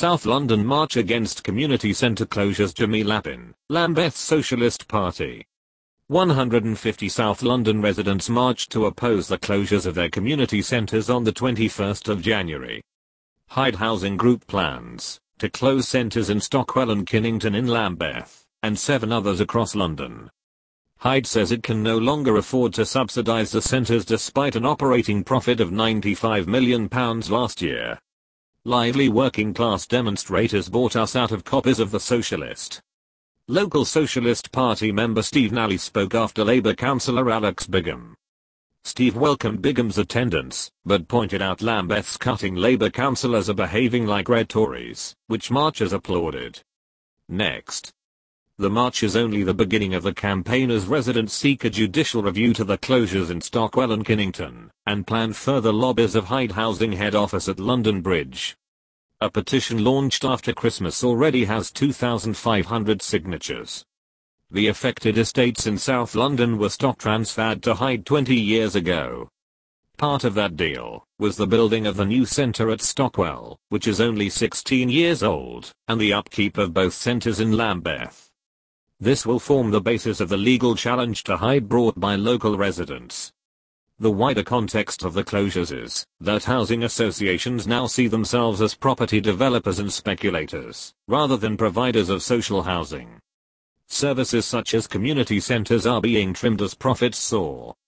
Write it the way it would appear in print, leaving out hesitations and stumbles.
South London march against community centre closures. Jamie Lappin, Lambeth Socialist Party. 150 South London residents marched to oppose the closures of their community centres on the 21st of January. Hyde Housing Group plans to close centres in Stockwell and Kinnington in Lambeth, and 7 others across London. Hyde says it can no longer afford to subsidise the centres despite an operating profit of £95 million last year. Lively working class demonstrators bought us out of copies of the Socialist. Local Socialist Party member Steve Nally spoke after Labour councillor Alex Bigham. Steve welcomed Bigham's attendance, but pointed out Lambeth's cutting Labour councillors are behaving like red Tories, which marchers applauded. Next. The march is only the beginning of the campaign as residents seek a judicial review to the closures in Stockwell and Kinnington, and plan further lobbies of Hyde Housing head office at London Bridge. A petition launched after Christmas already has 2,500 signatures. The affected estates in South London were stock transferred to Hyde 20 years ago. Part of that deal was the building of the new centre at Stockwell, which is only 16 years old, and the upkeep of both centres in Lambeth. This will form the basis of the legal challenge to Hyde brought by local residents. The wider context of the closures is that housing associations now see themselves as property developers and speculators, rather than providers of social housing. Services such as community centres are being trimmed as profits soar.